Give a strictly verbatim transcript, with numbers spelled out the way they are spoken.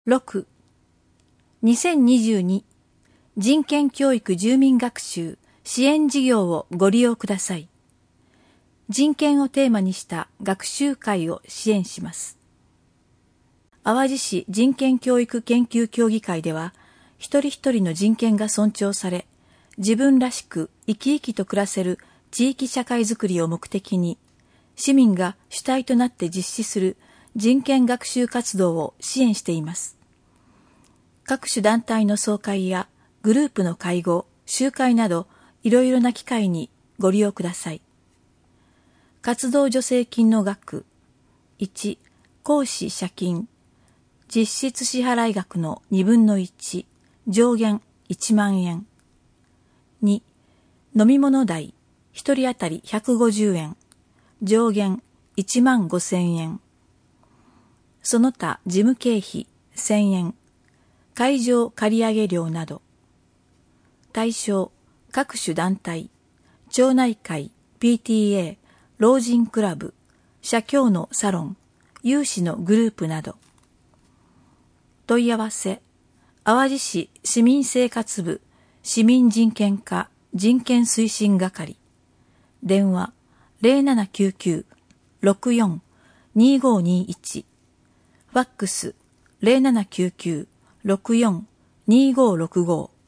ろく. にせんにじゅうに人権教育住民学習支援事業をご利用ください。人権をテーマにした学習会を支援します。淡路市人権教育研究協議会では、一人一人の人権が尊重され、自分らしく生き生きと暮らせる地域社会づくりを目的に、市民が主体となって実施する人権学習活動を支援しています。各種団体の総会やグループの会合、集会など、いろいろな機会にご利用ください。活動助成金の額。いち. 講師謝金。実質支払額のにぶんのいち、上限いちまんえん。に. 飲み物代、一人当たりひゃくごじゅうえん。上限いちまんごせんえん。その他事務経費せんえん。会場借上料など。対象、各種団体、町内会、ピーティーエー、老人クラブ、社協のサロン、有志のグループなど。問い合わせ、淡路市市民生活部市民人権課人権推進係。電話 ゼロななきゅうきゅう ろくよん にごにいち。ファックス ゼロななきゅうきゅう ろくよん にごろくご。